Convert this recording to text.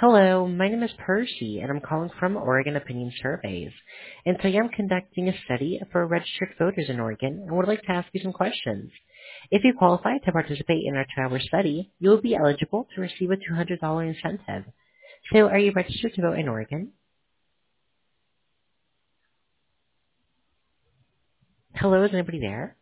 Hello, my name is Percy, and I'm calling from Oregon Opinion Surveys. And today I'm conducting a study for registered voters in Oregon and would like to ask you some questions. If you qualify to participate in our 2-hour study, you will be eligible to receive a $200 incentive. So are you registered to vote in Oregon? Hello, is anybody there?